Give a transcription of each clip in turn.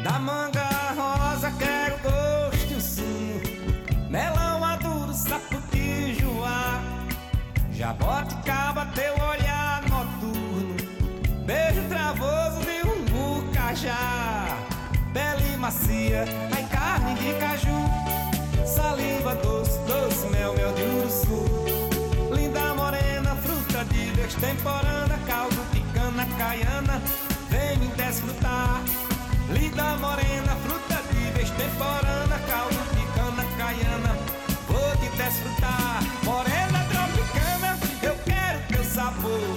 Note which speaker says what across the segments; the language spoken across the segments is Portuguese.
Speaker 1: Da manga rosa quero gosto e o sumo, melão maduro, sapoti, joá, jaboticaba, teu olhar noturno, beijo travoso de umbu, cajá, pele macia, ai carne de caju, saliva doce, doce mel, mel de uruçu, linda morena, fruta de destemporânea, caldo de cana caiana, vem me desfrutar. Linda morena, fruta de destemporânea, caldo de cana caiana, vou te desfrutar. Morena tropicana, eu quero teu sabor.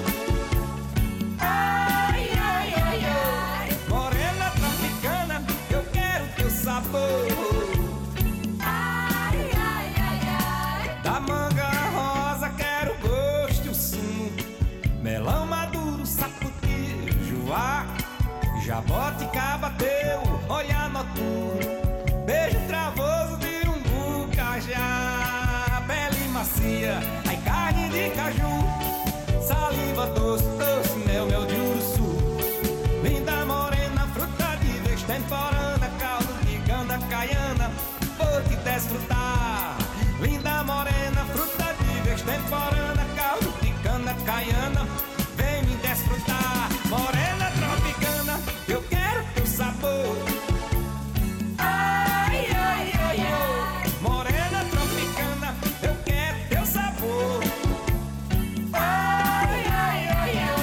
Speaker 1: Ai, ai, ai, ai. Morena tropicana, eu quero teu sabor.
Speaker 2: Ai, ai, ai, ai.
Speaker 1: Da manga rosa quero gosto e o sumo, melão maduro, sapoti, joá, jaboticaba, teu olhar noturno, beijo travoso de umbu, cajá, pele macia, ai carne de caju, saliva doce, doce mel, mel de uruçu, linda morena, fruta de destemporânea, caldo de cana caiana, vou te desfrutar. Linda morena, fruta de destemporânea, caldo de cana caiana, vem me desfrutar. Morena tropicana, eu quero teu sabor. Ai, ai, ai, ai. Morena tropicana, eu quero teu sabor. Ai, ai, ai, ai.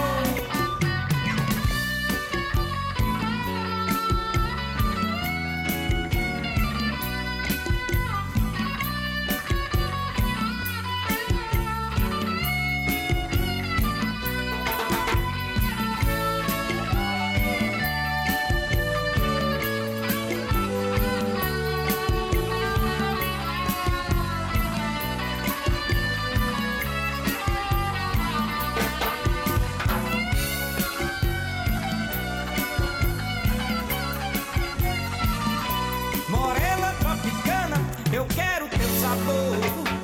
Speaker 1: Morena tropicana, eu quero teu sabor.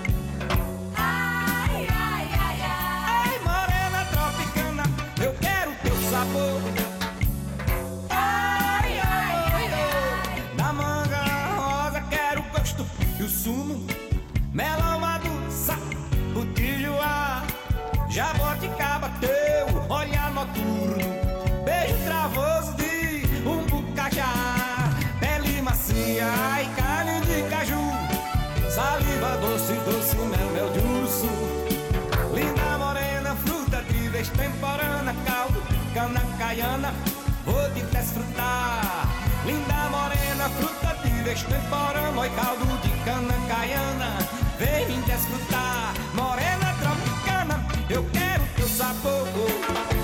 Speaker 2: Ai, ai, ai, ai.
Speaker 1: Ai, morena tropicana, eu quero teu sabor. Ai, ai, ai, ai. Da manga rosa quero o gosto e o sumo, melão maduro, sapoti, joá, jaboticaba, teu olhar noturno, beijo travoso de umbu, cajá, pele macia, ai carne de caju, saliva doce, doce mel, mel de urso, linda morena, fruta de destemporânea, caldo de cana caiana, vou te desfrutar. Linda morena, fruta de destemporânea, oi caldo de cana caiana, vem me desfrutar. Morena tropicana, eu quero teu sabor.